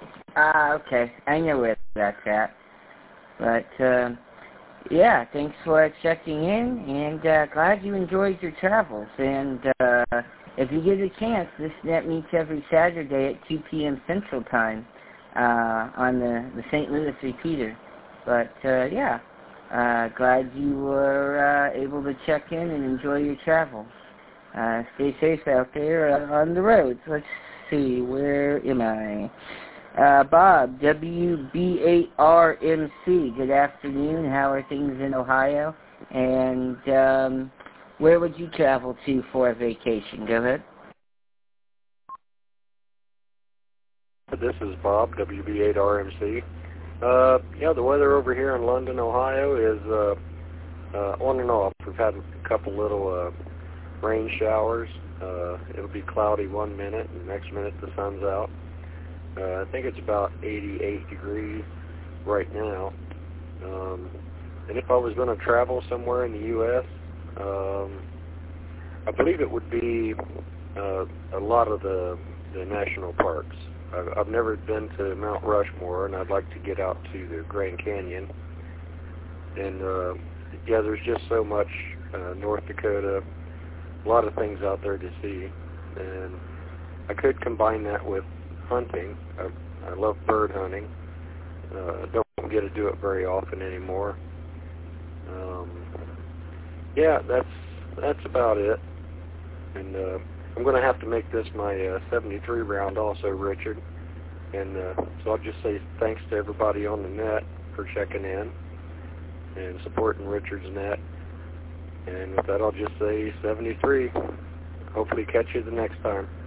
Okay. I know where that's at. But, yeah, thanks for checking in, and glad you enjoyed your travels. And if you get a chance, this net meets every Saturday at 2 p.m. Central Time on the St. Louis Repeater. But, yeah, glad you were able to check in and enjoy your travels. Stay safe out there on the roads. Let's see, where am I? Bob, WB8RMC, good afternoon. How are things in Ohio? And where would you travel to for a vacation? Go ahead. This is Bob, WB8RMC. Yeah, the weather over here in London, Ohio is on and off. We've had a couple little rain showers. It'll be cloudy one minute, and the next minute the sun's out. I think it's about 88 degrees right now. And if I was going to travel somewhere in the U.S., I believe it would be a lot of the national parks. I've never been to Mount Rushmore, and I'd like to get out to the Grand Canyon. And, yeah, there's just so much North Dakota, a lot of things out there to see. And I could combine that with hunting. I love bird hunting. Don't get to do it very often anymore. Yeah, that's about it. And I'm going to have to make this my 73 round also, Richard. And so I'll just say thanks to everybody on the net for checking in and supporting Richard's net. And with that, I'll just say 73. Hopefully catch you the next time.